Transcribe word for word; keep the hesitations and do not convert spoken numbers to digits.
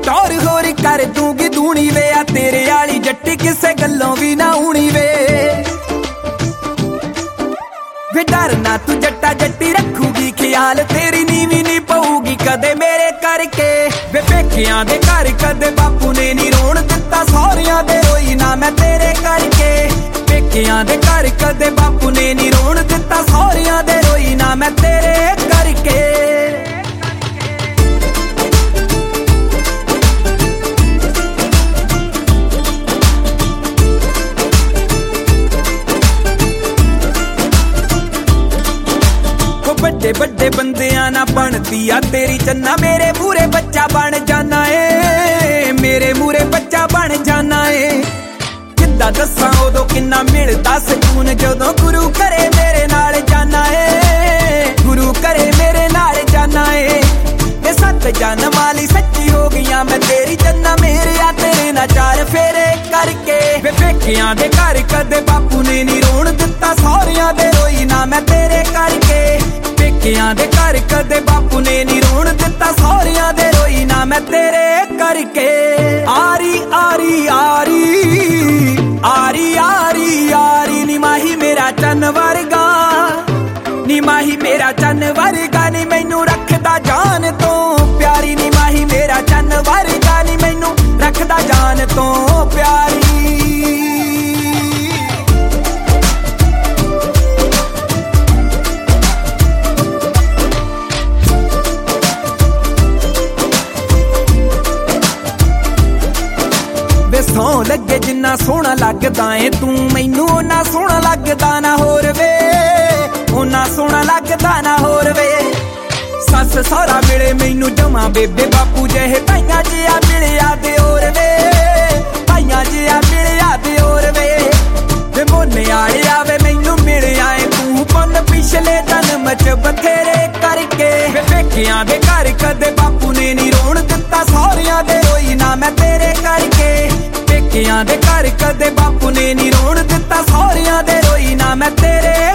टौर होर कर दूंगी दूनी वे आ तेरे आली जट्टी किसे गल्लों भी ना उनी वे वे डरना तू जट्टा जट्टी रखूगी ख्याल तेरी नीवी नी पऊगी कदे मेरे करके वे पेकियां दे घर कदे बापू ने नी रोण दिता सौरियां दे रोई ना मैं तेरे करके पेकियां दे घर कदे बापू ने नी रोण दिता सौरियां दे रोई ना मैं तेरे करके बड़े बड़े बंदियां ना बनती आ तेरी चन्ना मेरे मूरे बच्चा बन जाना है मेरे मूरे बच्चा बन जाना है किद्दां दस्सां उदों किन्ना मिलदा सकून जदों गुरु करे मेरे नाल जाना है गुरु करे मेरे नाल जाना है वे सत जन्म वाली सच्ची हो गईयां मैं तेरी चन्ना मेरे आ तेरे ना चार फेरे करके वे पेकियां दे घर कदे बापू ने नी रोण दिता सौरियां दे रोई ना मैं तेरे करके पेकियां दे घर कदे बापू ने नी रोण दिता सौरियां दे रोई ना मैं तेरे करके आरी आरी आरी आरी आरी आरी नी माही मेरा चन वर्गा नी माही मेरा चन वर्गा नी मैनू रखदा जान तो प्यारी नी माही मेरा चन वर्गा नी मैनू रखदा जान तो प्यारी सौ लगे जिन्ना सोहना लगदा है तू मैनू ओना सोहना लगदा ना होर वे ओना सोहना लगदा ना होर वे सस सौरा मिले मैनू जमा बेबे बापू जहे भाइयां जिया मिलिया दे होर वे भाइयां जिया मिलिया दे होर वे वे मोने आले आवे मैनू मिल आए तू पन पिछले जन्म च बथेरे करके वे पेकियां दे घर कदे बापू ने नी रोण दिता सौरियां दे रोई ना मैं तेरे करके पेकियां दे घर कदे बापू ने नी रोण दिता सौरियां दे रोई ना मैं तेरे